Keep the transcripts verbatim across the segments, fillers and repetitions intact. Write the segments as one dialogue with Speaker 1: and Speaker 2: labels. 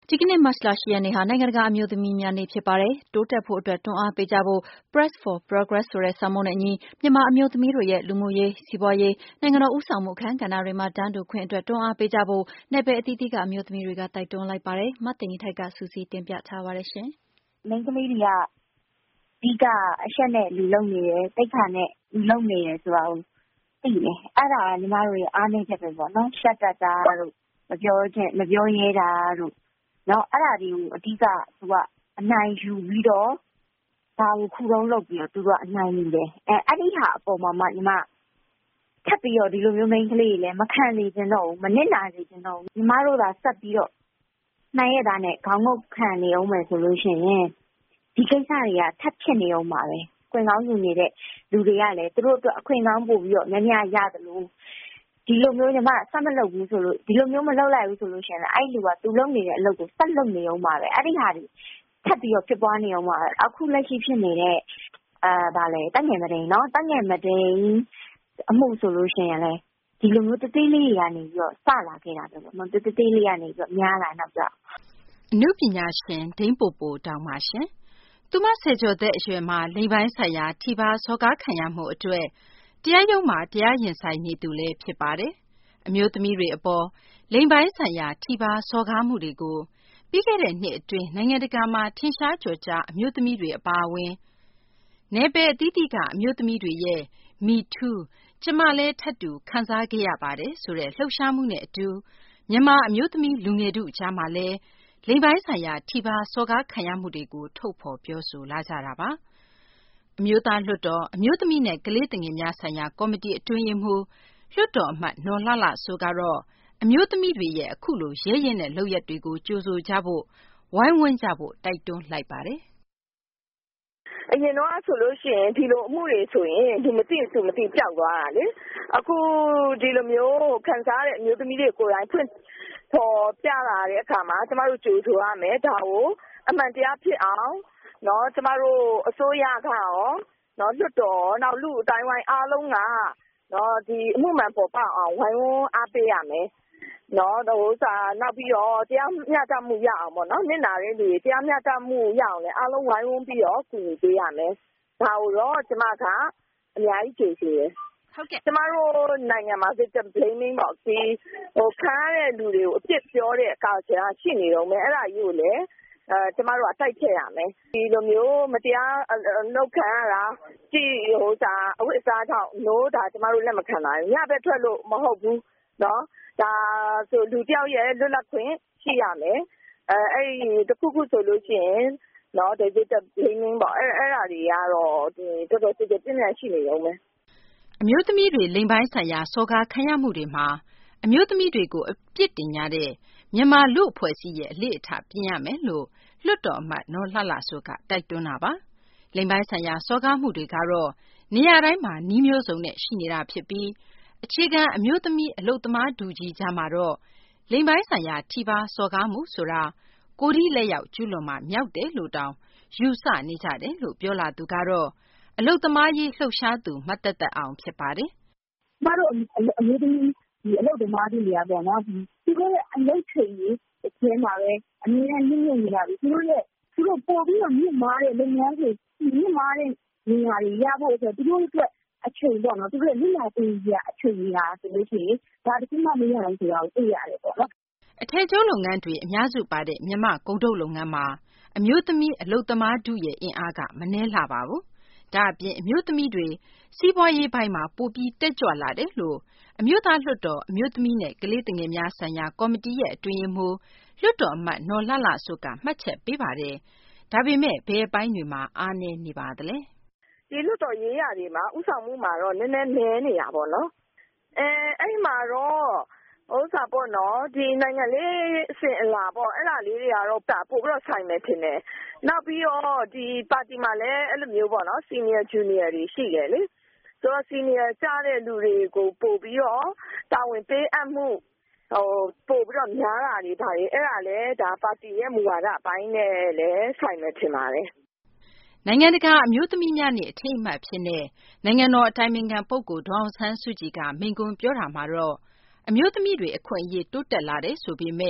Speaker 1: ဒီကနေ့မတ်လ ၈ ရက်နေ့ဟာနိုင်ငံတကာအမျိုးသမီးများနေ့ဖြစ်ပါတယ်။တိုးတက်ဖို့အတွက်တွန်းအားပေးကြဖို့ Press for Progress ဆိုတဲ့ဆောင်ပုဒ်နဲ့အညီမြန်မာအမျိုးသမီးတွေရဲ့လူမှုရေး၊စီးပွားရေး၊နိုင်ငံတော်ဦးဆောင်မှုအခန်းကဏ္ဍတွေမှာတန်းတူခွင့်အတွက်တွန်းအားပေးကြဖို့နယ်ပယ်အသီးသီးကအမျိုးသမီးတွေကတိုက်တွန်းလိုက်ပါတယ်။မသိင်္ဂီထိုက်ကစုစည်းတင်ပြထားပါတယ်ရှင်
Speaker 2: ။မိန်းကလေးတွေကအဓိကအရှက်နဲ့လူလုံနေတယ်၊တိတ်ခါနဲ့လူလုံနေတယ်ဆိုတာကိုသိတယ်။အဲ့ဒါကညီမတို့ရဲ့အားနည်းချက်ပဲပေါ့နော်။ရှက်တတ်တာတို့မပြောချက်မပြောရဲတာတို့နော်အဲ့ဒါတွေကိုအဓိကသူကအနိုင်ယူပြီးတော့ဒါကိုခုတုံးလုပ်ပြီးတော့သူကအနိုင်ယူတယ်အဲအဲ့ဒီဟာအပေါ်မှာမှညီမထပ်ပြီးတော့ဒီလိုမျိုးမိန်းကလေးတွေလည်းမခံနေကြတော့ဘူးမနစ်နာစေချင်တော့ဘူးညီမတို့သာဆက်ပြီးတော့နိုင်ရတာနဲ့ခေါင်းငုတ်ခံနေအောင်မယ်ဆိုလို့ရှိရင်ဒီကိစ္စတွေကထပ်ဖြစ်နေအောင်ပါပဲခွင့်ကောင်းယူနေတဲ့လူတွေကလည်းသူတို့အတွက်အခွင့်ကောင်းပို့ပြီးတော့များများရတယ်လို့ဒီလိုမျိုးညီမဆက်မလုပ်ဘူးဆိုလို့ဒီလိုမျိုးမလုပ်လိုက်ဘူးဆိုလို့ရှိရင်အဲ့လူကသူလုပ်နေတဲ့အလုပ်ကိုဆက်လုပ်နေအောင်ပါပဲအဲ့ဒီဟာတွေထပ်ပြီးတော့ဖြစ်ပွားနေအောင်ပါပဲအခုလက်ရှိဖြစ်နေတဲ့အာဗာလေတငယ်မတိန်နော်တငယ်မတိန်အမှုဆိုလို့ရှိရင်လည်းဒီလိုမျိုးတသေးလေးတွေကနေပြီးတော့စလာခဲ့တာပေါ့နော်တသေးလေးကနေပြီးတော့များလာတော့ကြောက်
Speaker 3: အနုပညာရှင်ဒိန်းပိုပိုတောင်ပါရှင်သူမဆယ်ကျော်သက်အရွယ်မှာလိင်ပိုင်းဆိုင်ရာထိပါစော်ကားခံရမှုအတွက်တရားရုံးမှာတရားရင်ဆိုင်နေသူလည်းဖြစ်ပါတယ်။အမျိုးသမီးတွေအပေါ်လိင်ပိုင်းဆိုင်ရာထိပါစော်ကားမှုတွေကိုပြီးခဲ့တဲ့နှစ်အတွင်းနိုင်ငံတကာမှာထင်ရှားကျော်ကြားအမျိုးသမီးတွေအပါအဝင်နယ်ပယ်အသီးသီးကအမျိုးသမီးတွေရဲ့ Me Too ကျမလည်းထပ်တူခံစားခဲ့ရပါတယ်ဆိုတဲ့လှုပ်ရှားမှုနဲ့အတူမြန်မာအမျိုးသမီးလူငယ်တို့ကြားမှာလည်းလိင်ပိုင်းဆိုင်ရာထိပါစော်ကားခံရမှုတွေကိုထုတ်ဖော်ပြောဆိုလာကြတာပါ။အမျိုးသားလွှတ်တော်အမျိုးသမီးနဲ့ကလေးသူငယ်များဆိုင်ရာကော်မတီအတွင်းရေးမှူးလွှတ်တော်အမတ်နော်လှလှစိုးကတော့အမျိုးသမီးတွေရဲ့အခုလိုရဲရဲနဲ့လုပ်ရက်တွေကိုကြိုးဆိုကြဖို့ဝိုင်းဝန်းကြဖို့တိုက်တွန်းလိုက်ပါတယ်
Speaker 4: အရင်တော့ဆိုလို့ရှိရင်ဒီလိုအမှုတွေဆိုရင်ဒီမသိဆိုမသိပျောက်သွားတာလေအခုဒီလိုမျိုးခံစားရတဲ့အမျိုးသမီးတွေကိုယ်တိုင်ဖွင့်ဖော်ပြလာတဲ့အခါမှာကျမတို့ကြိုးဆိုရမယ်ဒါကိုအမှန်တရားဖြစ်အောင်နော်ကျမတို့အစိုးရကရောနော်လွတ်တော်နောက်လူအတိုင်းဝိုင်းအားလုံးကနော်ဒီအမှုမှန်ပေါ်ပေါက်အောင်ဝိုင်းဝန်းအားပေးရမယ်နော်ဟိုစာနောက်ပြီးတော့တရားမျှတမှုရအောင်ပေါ့နော်မျက်နာတဲ့လူတွေတရားမျှတမှုရအောင်လည်းအားလုံးဝိုင်းဝန်းပြီးတော့ကူညီပေးရမယ်ဒါကိုတော့ကျမကအများကြီးကြိုးဆိုရယ်
Speaker 3: ဟုတ်ကဲ့
Speaker 4: ကျမတို့နိုင်ငံမှာ victim blaming ပေါ့ဒီဟိုခံရတဲ့လူတွေကိုအပြစ်ပြောတဲ့အခါကျတော့ရှိနေတော့မယ်အဲ့ဒါကြီးကိုလည်းအဲကျမတို့ကတိုက်ချက်ရမယ်ဒီလိုမျိုးမတရားနှုတ်ခံရတာကြည့်ဟိုစာအဝိအစားထောက်နိုးတာကျမတို့လက်မခံနိုင်ဘူးညဘက်ထွက်လို့မဟုတ်ဘူးနော်ဒါဆိုလူတယောက်ရဲ့လွတ်လပ်ခွင့်ရှိရမယ်အဲအဲ့ဒီတခုခုဆိုလို့ရှိရင်နော်ဒီ victim blaming ပေါ့အဲ့အဲ့ဒါတွေကတော့ဒီတော်တော်ကြည်ကြည်ပြင်းပြင်းရှိနေတော့မယ်
Speaker 3: အမျိုးသမီးတွေလိင်ပိုင်းဆိုင်ရာစော်ကားခံရမှုတွေမှာအမျိုးသမီးတွေကိုအပြစ်တင်ကြတဲ့မြန်မာလူ့အဖွဲ့အစည်းရဲ့အလေ့အထပြင်ရမယ်လို့လွှတ်တော်အမတ်နော်လှလှစိုးကတိုက်တွန်းတာပါ။လိင်ပိုင်းဆိုင်ရာစော်ကားမှုတွေကတော့နေရာတိုင်းမှာနှီးမျိုးစုံနဲ့ရှိနေတာဖြစ်ပြီးအခြေခံအမျိုးသမီးအလုပ်သမားဒူကြီးကြားမှာတော့လိင်ပိုင်းဆိုင်ရာထိပါစော်ကားမှုဆိုတာကိုယ်ထိလက်ရောက်ကျူးလွန်မှမြောက်တယ်လို့တောင်ယူဆနေကြတယ်လို့ပြောလာသူကတော့အလုပ်သမားရေးလှုပ်ရှားသူမတ်တက်တက်အောင်ဖြစ်ပါတယ်
Speaker 2: ။ကျမတို့အမျိုးသမီးဒီအလုပ်သမားတွေရာပေါ့နော်ဒီသူတို့ရဲ့အလုပ်ချိန်ကြီးအကျဉ်းမှာပဲအမြဲတမ်းညှိညှိနေတာပြီသူတို့ရဲ့သူတို့ပေါ်ပြီးတော့မြင့်မားတဲ့လုပ်ငန်းတွေမြင့်မားတဲ့နေရာတွေရဖို့ဆိုသူတို့အတွက်အချိန်ပေါ့နော်သူတို့မျက်နှာပေးရအချိန်ကြီးဟာဆိုလို့ရှိရင်ဒါတခုမှမရနိုင်ဆိုတာကိုသိရတယ်ပေါ့နော်
Speaker 3: အထည်ချုပ်လုပ်ငန်းတွေအများစုပါတဲ့မြမကုန်ထုတ်လုပ်ငန်းမှာအမျိုးသမီးအလုပ်သမားထုရဲ့အင်အားကမနှဲလှပါဘူးဒါအပြင်အမျိုးသမီးတွေစီးပွားရေးပိုင်းမှာပိုပြီးတက်ကြွလာတယ်လို့အမျိုးသားလွှတ်တော်အမျိုးသမီးနဲ့ကလေးသူငယ်များဆိုင်ရာကော်မတီရဲ့အတွင်းရေးမှူးလွှတ်တော်အမတ်နော်လှလှစိုးကမှတ်ချက်ပေးပါတယ်ဒါပေမဲ့ဘယ်အပိုင်းတွေမှာအားနည်းနေပါသလဲ
Speaker 4: ဒီလွှတ်တော်ရေးရာတွေမှာဥဆောင်မှုမှာတော့နည်းနည်းနည်းနေတာပေါ့နော်အဲအဲ့မှာတော့ဥစားပေါ့နော်ဒီနိုင်ငံလေးအစဉ်အလာပေါ့အဲ့ဒါလေးတွေကတော့ပို့ပြီးတော့ဆိုင်မယ်ထင်တယ်နောက်ပြီးတော့ဒီပါတီမှာလည်းအဲ့လိုမျိုးပေါ့နော် senior junior တွေရှိတယ်လေဆိုတော့ senior ကြားတဲ့လူတွေကိုပို့ပြီးတော့တာဝန်ပေးအပ်မှုဟိုပို့ပြီးတော့များတာတွေဒါတွေအဲ့ဒါလည်းဒါပါတီရဲ့မူဝါဒအပိုင်းနဲ့လည်းဆိုင်မယ်ထင်ပါတယ်
Speaker 3: နိုင်ငံတကာအမျိုးသမီးများနေ့အထိမ်းအမှတ်ဖြစ်တဲ့နိုင်ငံတော်အတိုင်ပင်ခံပုဂ္ဂိုလ်ဒေါ်အောင်ဆန်းစုကြည်ကမိန့်ခွန်းပြောတာမှာတော့အမျိုးသမီးတွေအခွင့်အရေးတိုးတက်လာတယ်ဆိုပေမဲ့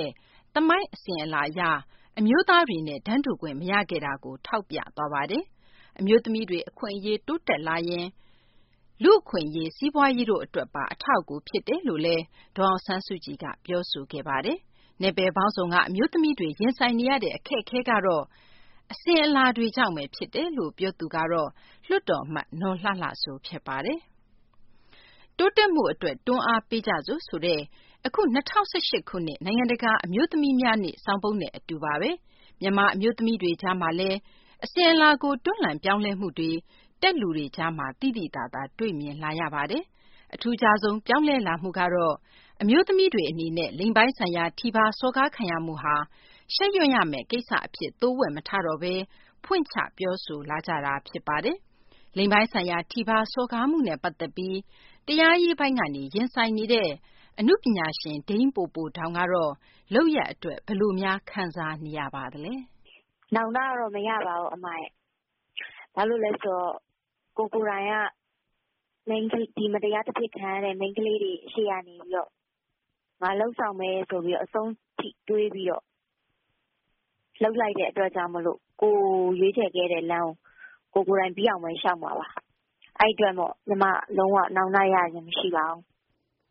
Speaker 3: သမိုင်းအစဉ်အလာအရအမျိုးသားတွေနဲ့တန်းတူခွင့်မရခဲ့တာကိုထောက်ပြသွားပါတယ်။အမျိုးသမီးတွေအခွင့်အရေးတိုးတက်လာရင်လူအခွင့်အရေးစီးပွားရေးတို့အတွက်ပါအထောက်အကူဖြစ်တယ်လို့လည်းဒေါ်အောင်ဆန်းစုကြည်ကပြောဆိုခဲ့ပါတယ်။နယ်ပယ်ပေါင်းစုံကအမျိုးသမီးတွေရင်ဆိုင်နေရတဲ့အခက်အခဲကတော့အစဉ်အလာတွေကြောင့်ပဲဖြစ်တယ်လို့ပြောသူကတော့လွှတ်တော်အမတ်နော်လှလှစိုးဖြစ်ပါတယ်။တိုးတက်မှုအတွက်တွန်းအားပေးကြစို့ဆိုတဲ့အခု၂၀၁၈ခုနှစ်နိုင်ငံတကာအမျိုးသမီးများနေ့ဆောင်ပုဒ်နဲ့အတူပါပဲမြန်မာအမျိုးသမီးတွေကြားမှာလည်းအစဉ်အလာကိုတွန်းလှန်ပြောင်းလဲမှုတွေတက်လူတွေကြားမှာတိတိတသာတွေ့မြင်လာရပါတယ်အထူးခြားဆုံးပြောင်းလဲလာမှုကတော့အမျိုးသမီးတွေအနေနဲ့လိင်ပိုင်းဆိုင်ရာထိပါစော်ကားခံရမှုဟာရှက်ရွံ့ရမယ့်ကိစ္စအဖြစ်သိုးဝက်မထားတော့ဘဲဖွင့်ချပြောဆိုလာကြတာဖြစ်ပါတယ်လိင်ပိုင်းဆိုင်ရာထိပါစော်ကားမှုနဲ့ပတ်သက်ပြီးတရားရေးပိုင်းကနေရင်ဆိုင်နေတဲ့အနုပညာရှင်ဒိန်းပိုပိုတောင်ကတော့လောက်ရအတွက်ဘယ်လိုများခံစားနေရပါသလဲ
Speaker 2: ။နောင်တတော့မရပါဘူးအမရဲ့။ဘာလို့လဲဆိုတော့ကိုကိုရိုင်းကမိန်းကလေးဒီမတရားတစ်ဖြစ်ခံရတဲ့မိန်းကလေးတွေရှေ့ရနေပြီးတော့ငါလှုပ်ဆောင်မယ်ဆိုပြီးတော့အဆုံးထိတွေးပြီးတော့လှုပ်လိုက်တဲ့အတွက်ကြောင့်မလို့ကိုရွေးချယ်ခဲ့တဲ့လမ်းကိုကိုကိုရိုင်းပြီးအောင်ပဲရှောက်မှာပါ။အဲ့အတွက်မို့ညီမလုံးဝနောင်တရရင်မရှိပါဘူး